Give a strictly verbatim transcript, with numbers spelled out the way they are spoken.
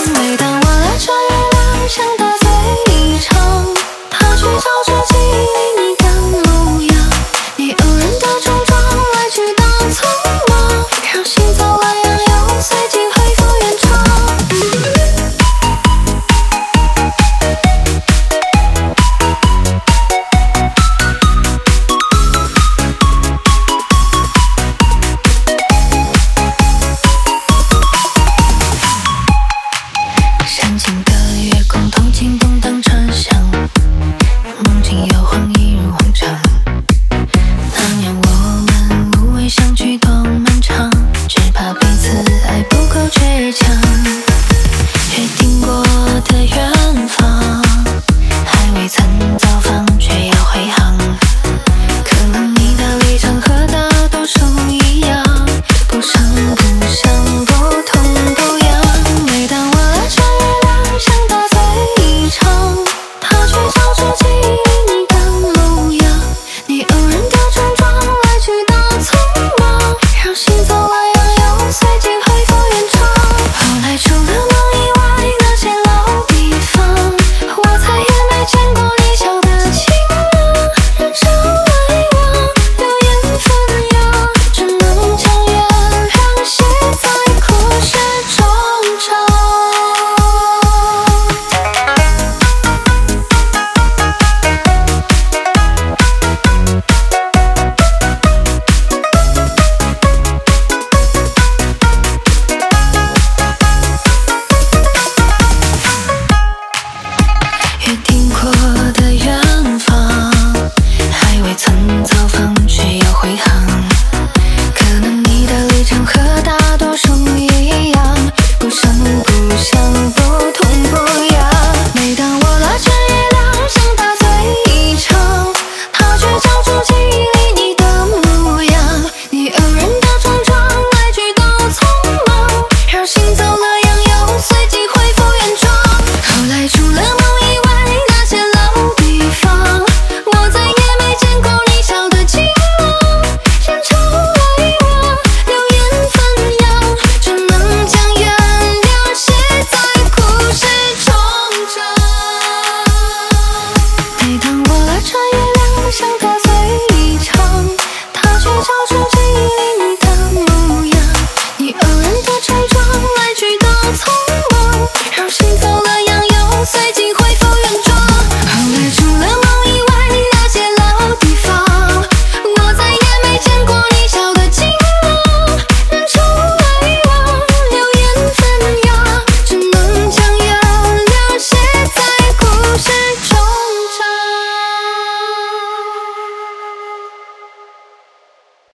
每当我拉着月亮想得最长，他去找着记忆里的模样，你偶然的冲撞来去的匆忙，让心早乱洋又随即恢复原状。煽情的月光透进动荡车厢，梦境摇晃一如往常。那年我们无谓相距多漫长，只怕彼此爱不够倔强。